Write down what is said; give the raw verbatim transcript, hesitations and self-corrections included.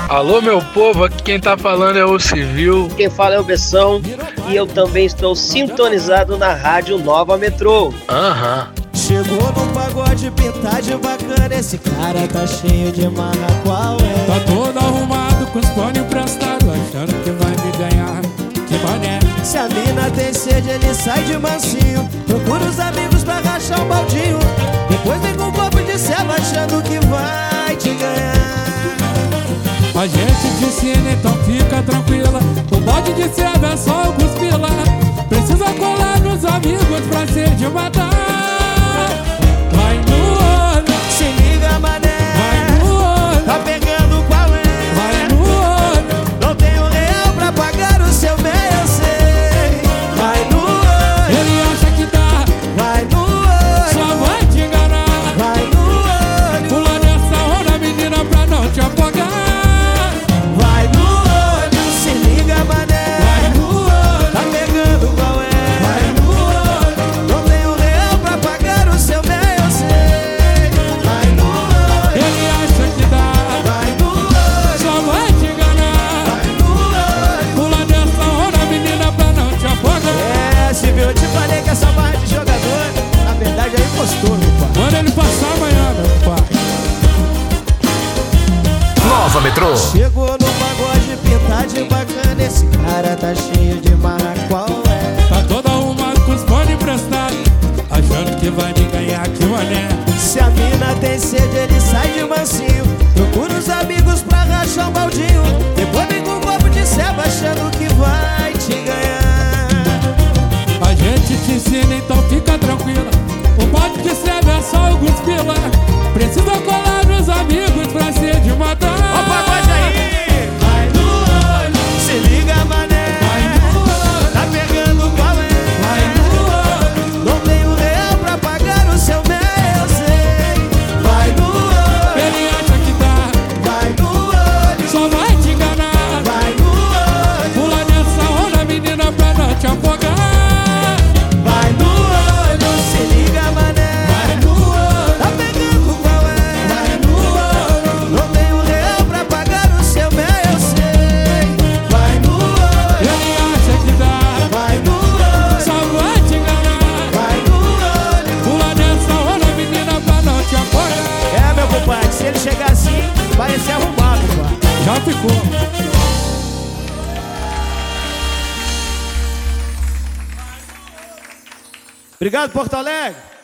Alô, meu povo, aqui quem tá falando é o Civil. Quem fala é o Bessão e eu também estou sintonizado na Rádio Nova Metrô. Aham. Chegou no pagode pintado bacana, esse cara tá cheio de marra, qual é? Tá todo arrumado com os pano emprestado, achando que vai me ganhar, que mané. Se a mina tem sede, ele sai de mansinho, procura os amigos pra rachar um baldinho, depois vem com um copo de ceva achando que vai te ganhar. A gente te ensina, então fica tranquila, o balde de ceva é só alguns pila. Precisa colar nos amigos pra ser de matar. Vai no olho, se liga, mané, vai no olho, tá pegando qual é? vai no olho, Não tenho real pra pagar o seu bem, eu sei. Vai no olho, ele acha que dá, vai no olho, só vai te enganar. vai no olho, Pula nessa onda, menina, pra não te apagar. vai no olho, se liga, mané, Vai no olho, tá pegando qual é? vai no olho, Não tenho real pra pagar o seu bem, eu sei. Vai no olho, ele acha que dá, vai no olho, só vai te enganar. vai no olho. Pula nessa onda, menina, pra não te apagar. É, se viu, eu te falei que essa barra de jogador, na verdade é impostor, meu pai. Manda ele passar amanhã, meu pai. Nova Metrô. Chegou no pagode pintado bacana, esse cara tá cheio de marra, qual é? Tá todo arrumado com os pano emprestados, achando que vai me ganhar, que mané. Se a mina tem sede, ele sai de mansinho, procura os amigos pra rachar um baldinho, depois vem com um copo de ceva achando que vai te ganhar. A gente te ensina, então fica tranquila, o balde de ceva é só alguns pila. Precisa colar nos amigos pra ser de matar. Ó o pagode aí! Vai no olho, se liga, mané, Vai no olho, tá pegando qual é? vai no olho, Não tenho real pra pagar o seu bem, eu sei. Vai no olho, ele acha que dá, vai no olho, só vai te enganar. vai no olho, Pula nessa onda, menina, pra não te afogar. vai no olho, se liga, mané, Vai no olho, tá pegando qual é? vai no olho, Não tenho real pra pagar o seu bem, eu sei. Vai no olho, ele acha que dá, vai no olho, só vai te enganar. vai no olho. Pula nessa onda, menina, pra não te apoiar. É, meu compadre, se ele chegar assim, vai ser arrumado, pá. Já ficou. Obrigado, Porto Alegre.